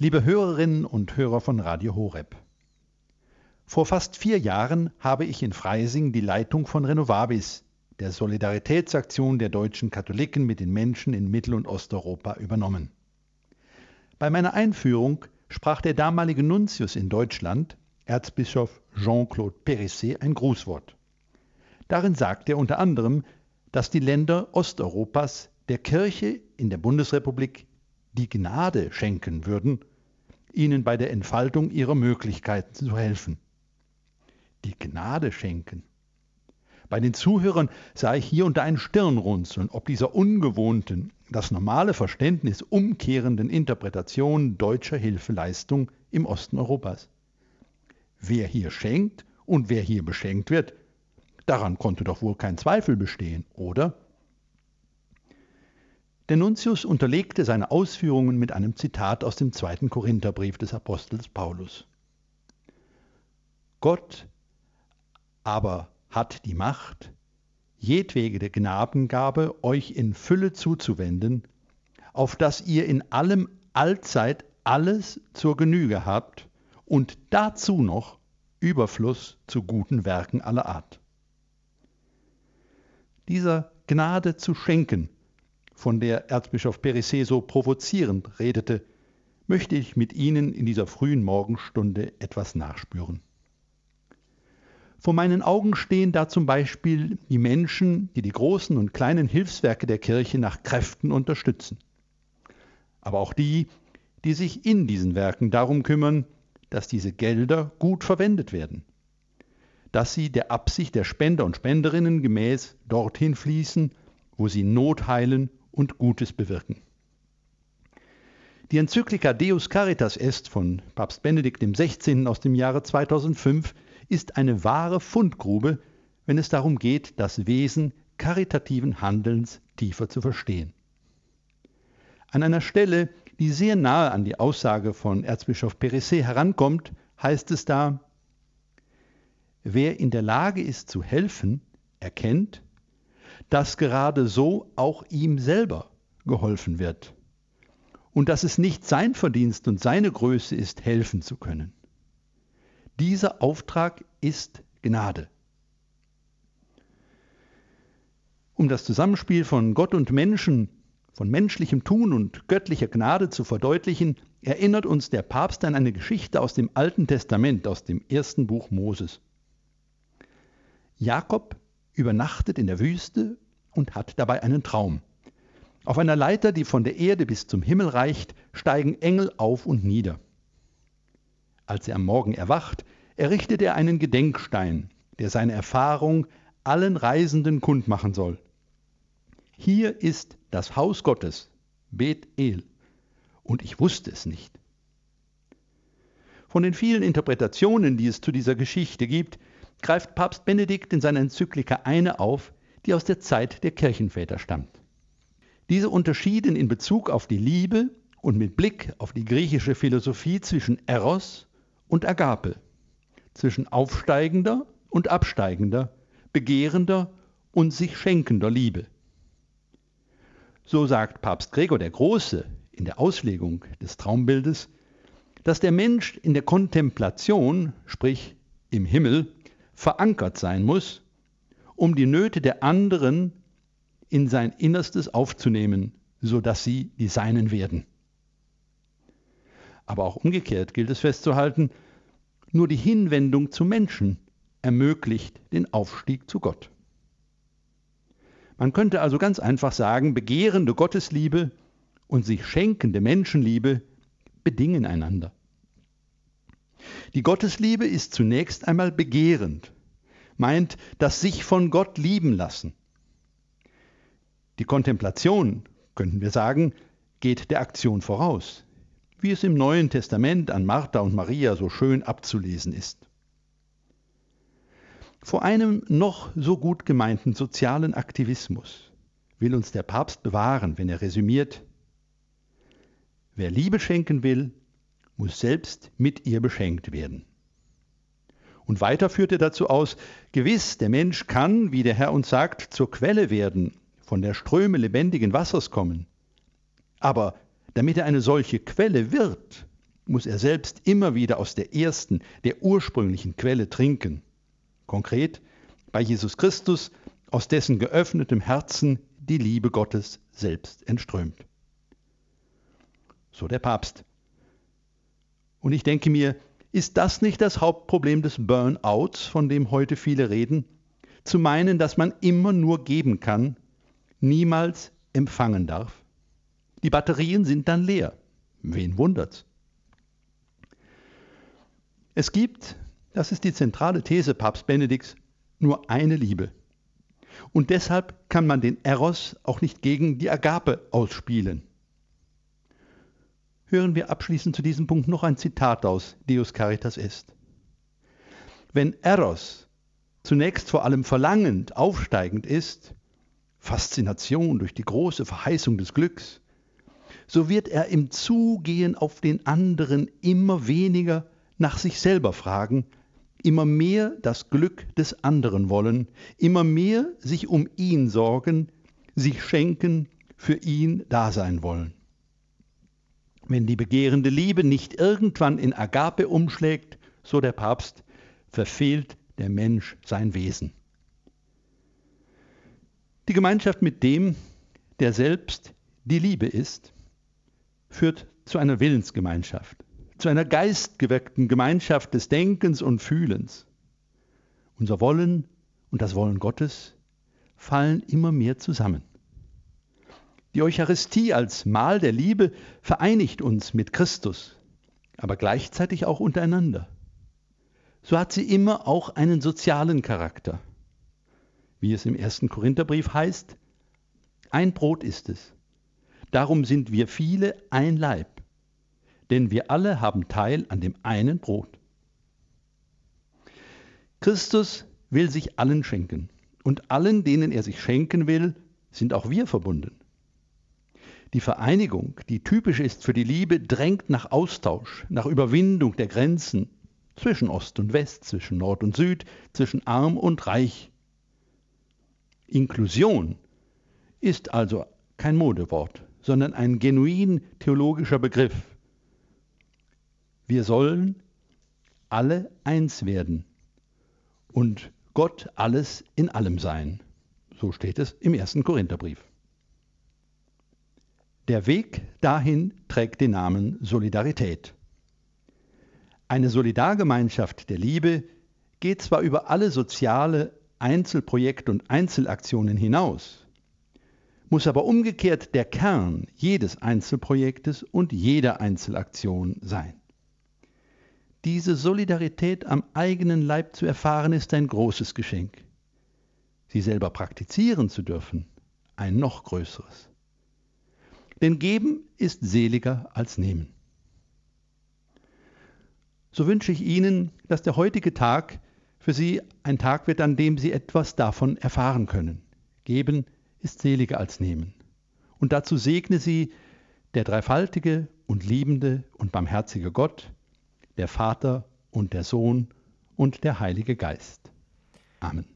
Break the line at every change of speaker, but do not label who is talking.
Liebe Hörerinnen und Hörer von Radio Horeb. Vor fast 4 Jahren habe ich in Freising die Leitung von Renovabis, der Solidaritätsaktion der deutschen Katholiken mit den Menschen in Mittel- und Osteuropa, übernommen. Bei meiner Einführung sprach der damalige Nuntius in Deutschland, Erzbischof Jean-Claude Périssé, ein Grußwort. Darin sagte er unter anderem, dass die Länder Osteuropas der Kirche in der Bundesrepublik die Gnade schenken würden, ihnen bei der Entfaltung ihrer Möglichkeiten zu helfen. Die Gnade schenken. Bei den Zuhörern sah ich hier und da ein Stirnrunzeln, ob dieser ungewohnten, das normale Verständnis umkehrenden Interpretation deutscher Hilfeleistung im Osten Europas. Wer hier schenkt und wer hier beschenkt wird, daran konnte doch wohl kein Zweifel bestehen, oder? Der Nuntius unterlegte seine Ausführungen mit einem Zitat aus dem 2. Korintherbrief des Apostels Paulus. Gott aber hat die Macht, jedwege Gnadengabe euch in Fülle zuzuwenden, auf dass ihr in allem allzeit alles zur Genüge habt und dazu noch Überfluss zu guten Werken aller Art. Dieser Gnade zu schenken, von der Erzbischof Périssé so provozierend redete, möchte ich mit Ihnen in dieser frühen Morgenstunde etwas nachspüren. Vor meinen Augen stehen da zum Beispiel die Menschen, die die großen und kleinen Hilfswerke der Kirche nach Kräften unterstützen. Aber auch die, die sich in diesen Werken darum kümmern, dass diese Gelder gut verwendet werden, dass sie der Absicht der Spender und Spenderinnen gemäß dorthin fließen, wo sie Not heilen und Gutes bewirken. Die Enzyklika Deus Caritas Est von Papst Benedikt XVI. Aus dem Jahre 2005 ist eine wahre Fundgrube, wenn es darum geht, das Wesen karitativen Handelns tiefer zu verstehen. An einer Stelle, die sehr nahe an die Aussage von Erzbischof Périssé herankommt, heißt es da: Wer in der Lage ist zu helfen, erkennt, dass gerade so auch ihm selber geholfen wird und dass es nicht sein Verdienst und seine Größe ist, helfen zu können. Dieser Auftrag ist Gnade. Um das Zusammenspiel von Gott und Menschen, von menschlichem Tun und göttlicher Gnade zu verdeutlichen, erinnert uns der Papst an eine Geschichte aus dem Alten Testament, aus dem 1. Buch Moses. Jakob übernachtet in der Wüste und hat dabei einen Traum. Auf einer Leiter, die von der Erde bis zum Himmel reicht, steigen Engel auf und nieder. Als er am Morgen erwacht, errichtet er einen Gedenkstein, der seine Erfahrung allen Reisenden kundmachen soll. Hier ist das Haus Gottes, Bet El, und ich wusste es nicht. Von den vielen Interpretationen, die es zu dieser Geschichte gibt, greift Papst Benedikt in seiner Enzyklika eine auf, die aus der Zeit der Kirchenväter stammt. Diese unterschieden in Bezug auf die Liebe und mit Blick auf die griechische Philosophie zwischen Eros und Agape, zwischen aufsteigender und absteigender, begehrender und sich schenkender Liebe. So sagt Papst Gregor der Große in der Auslegung des Traumbildes, dass der Mensch in der Kontemplation, sprich im Himmel, verankert sein muss, um die Nöte der anderen in sein Innerstes aufzunehmen, sodass sie die Seinen werden. Aber auch umgekehrt gilt es festzuhalten, nur die Hinwendung zum Menschen ermöglicht den Aufstieg zu Gott. Man könnte also ganz einfach sagen, begehrende Gottesliebe und sich schenkende Menschenliebe bedingen einander. Die Gottesliebe ist zunächst einmal begehrend, meint das sich von Gott lieben lassen. Die Kontemplation, könnten wir sagen, geht der Aktion voraus, wie es im Neuen Testament an Martha und Maria so schön abzulesen ist. Vor einem noch so gut gemeinten sozialen Aktivismus will uns der Papst bewahren, wenn er resümiert: Wer Liebe schenken will, muss selbst mit ihr beschenkt werden. Und weiter führt er dazu aus: Gewiss, der Mensch kann, wie der Herr uns sagt, zur Quelle werden, von der Ströme lebendigen Wassers kommen. Aber damit er eine solche Quelle wird, muss er selbst immer wieder aus der ersten, der ursprünglichen Quelle trinken. Konkret bei Jesus Christus, aus dessen geöffnetem Herzen die Liebe Gottes selbst entströmt. So der Papst. Und ich denke mir, ist das nicht das Hauptproblem des Burnouts, von dem heute viele reden? Zu meinen, dass man immer nur geben kann, niemals empfangen darf? Die Batterien sind dann leer. Wen wundert's? Es gibt, das ist die zentrale These Papst Benedikts, nur eine Liebe. Und deshalb kann man den Eros auch nicht gegen die Agape ausspielen. Hören wir abschließend zu diesem Punkt noch ein Zitat aus Deus Caritas Est. Wenn Eros zunächst vor allem verlangend, aufsteigend ist, Faszination durch die große Verheißung des Glücks, so wird er im Zugehen auf den anderen immer weniger nach sich selber fragen, immer mehr das Glück des anderen wollen, immer mehr sich um ihn sorgen, sich schenken, für ihn da sein wollen. Wenn die begehrende Liebe nicht irgendwann in Agape umschlägt, so der Papst, verfehlt der Mensch sein Wesen. Die Gemeinschaft mit dem, der selbst die Liebe ist, führt zu einer Willensgemeinschaft, zu einer geistgeweckten Gemeinschaft des Denkens und Fühlens. Unser Wollen und das Wollen Gottes fallen immer mehr zusammen. Die Eucharistie als Mahl der Liebe vereinigt uns mit Christus, aber gleichzeitig auch untereinander. So hat sie immer auch einen sozialen Charakter. Wie es im 1. Korintherbrief heißt, ein Brot ist es. Darum sind wir viele ein Leib, denn wir alle haben Teil an dem einen Brot. Christus will sich allen schenken und allen, denen er sich schenken will, sind auch wir verbunden. Die Vereinigung, die typisch ist für die Liebe, drängt nach Austausch, nach Überwindung der Grenzen zwischen Ost und West, zwischen Nord und Süd, zwischen Arm und Reich. Inklusion ist also kein Modewort, sondern ein genuin theologischer Begriff. Wir sollen alle eins werden und Gott alles in allem sein. So steht es im 1. Korintherbrief. Der Weg dahin trägt den Namen Solidarität. Eine Solidargemeinschaft der Liebe geht zwar über alle soziale Einzelprojekte und Einzelaktionen hinaus, muss aber umgekehrt der Kern jedes Einzelprojektes und jeder Einzelaktion sein. Diese Solidarität am eigenen Leib zu erfahren, ist ein großes Geschenk. Sie selber praktizieren zu dürfen, ein noch größeres. Denn geben ist seliger als nehmen. So wünsche ich Ihnen, dass der heutige Tag für Sie ein Tag wird, an dem Sie etwas davon erfahren können. Geben ist seliger als nehmen. Und dazu segne Sie der dreifaltige und liebende und barmherzige Gott, der Vater und der Sohn und der Heilige Geist. Amen.